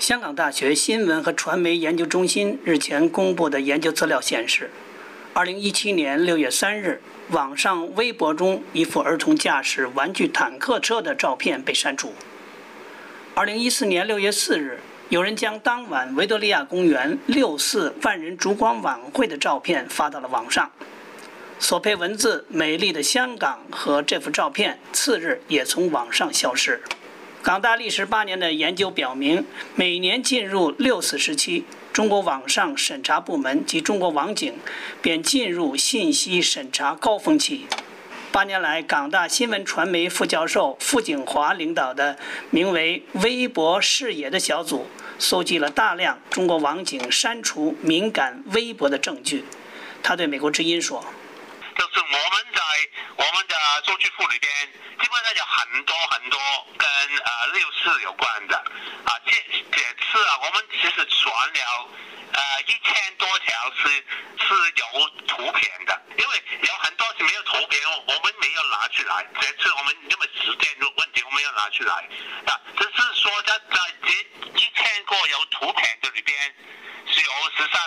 香港大学新闻和传媒研究中心日前公布的研究资料显示，2017年6月3日，网上微博中一幅儿童驾驶玩具坦克车的照片被删除。2014年6月4日，有人将当晚维多利亚公园6·4万人烛光晚会的照片发到了网上，所配文字“美丽的香港”和这幅照片次日也从网上消失。港大历时8年的研究表明，每年进入6·4时期，中国网上审查部门及中国网警便进入信息审查高峰期。8年来，港大新闻传媒副教授傅景华领导的名为“微博视野”的小组，搜集了大量中国网警删除敏感微博的证据。他对美国之音说：“ 就是我们的数据库里边，基本上有很多跟6·4有关的这次我们其实传了1000多条是有图片的，因为有很多是没有图片，我们没有拿出来。这次我们因为时间的问题，我们要拿出来只是说在这1000个有图片的里边，是有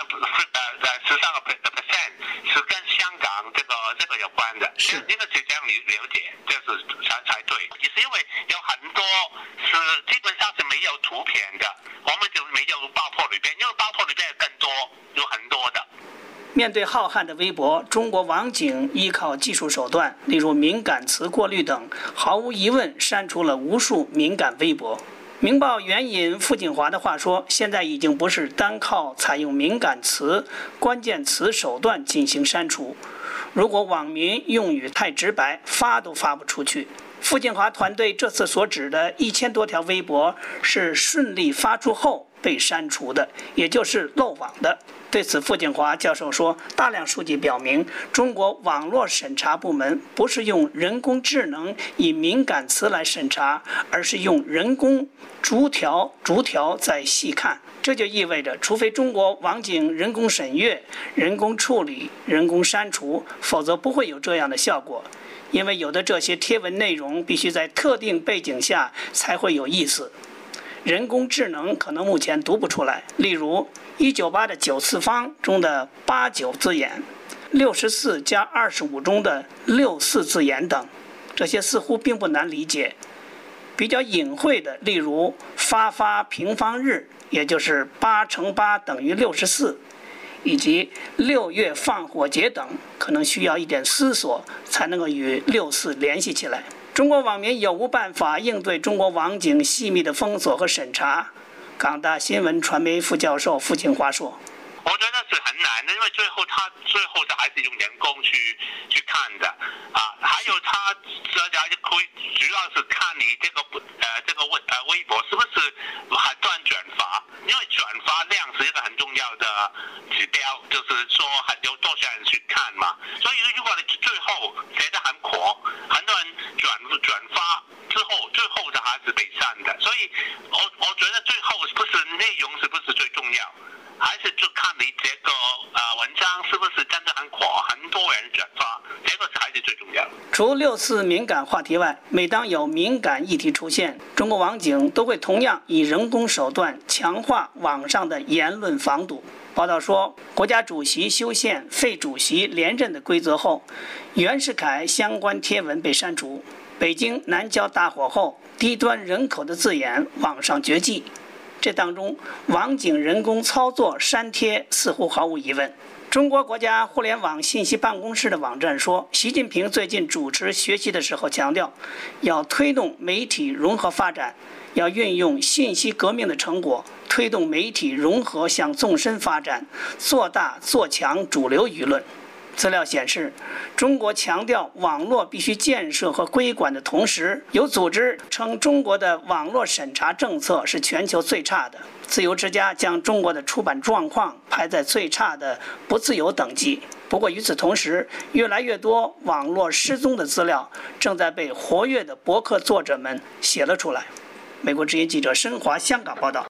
13% 是跟香港这个有关的，应该是这样了解，这是才对。也是因为有很多是基本上是没有图片的，我们就没有爆破里边，因为爆破里边更多，有很多的。 面对浩瀚的微博，中国网警依靠技术手段，例如敏感词过滤等，毫无疑问删除了无数敏感微博。明报援引傅景华的话说，现在已经不是单靠采用敏感词、关键词手段进行删除，如果网民用语太直白，发都发不出去。傅景华团队这次所指的1000多条微博是顺利发出后被删除的，也就是漏网的。对此，傅景华教授说，大量数据表明，中国网络审查部门不是用人工智能以敏感词来审查，而是用人工逐条在细看。这就意味着，除非中国网警人工审阅、人工处理、人工删除，否则不会有这样的效果。因为有的这些贴文内容必须在特定背景下才会有意思，人工智能可能目前读不出来。例如198的9次方中的89字眼，64加25中的64字眼等，这些似乎并不难理解。比较隐晦的，例如发平方日，也就是8乘8等于64，以及6月放火节等，可能需要一点思索才能够与6·4联系起来。中国网民有无办法应对中国网警细密的封锁和审查？港大新闻传媒副教授傅景华说：“ 我觉得是很难的，因为最后的还是用人工去看的还有他主要是看你这个微博是不是很多人转发，因为转发量是一个很重要的指标，就是说有多少人去看嘛。所以如果你最后写得很火，很多人转发之后，最后的还是被删的。所以我觉得最后不是内容是不是最重要，还是就看你这个文章是不是真的很火，很多人转发，这个才是最重要的。 除6·4敏感话题外，每当有敏感议题出现，中国网警都会同样以人工手段强化网上的言论防堵。报道说，国家主席修宪废主席连任的规则后，袁世凯相关贴文被删除。北京南郊大火后，低端人口的字眼网上绝迹。这当中，网警人工操作删帖似乎毫无疑问。中国国家互联网信息办公室的网站说，习近平最近主持学习的时候强调，要推动媒体融合发展，要运用信息革命的成果，推动媒体融合向纵深发展，做大做强主流舆论。资料显示，中国强调网络必须建设和规管的同时，有组织称中国的网络审查政策是全球最差的。自由之家将中国的出版状况排在最差的不自由等级。不过与此同时，越来越多网络失踪的资料正在被活跃的博客作者们写了出来。美国之音记者申华香港报道。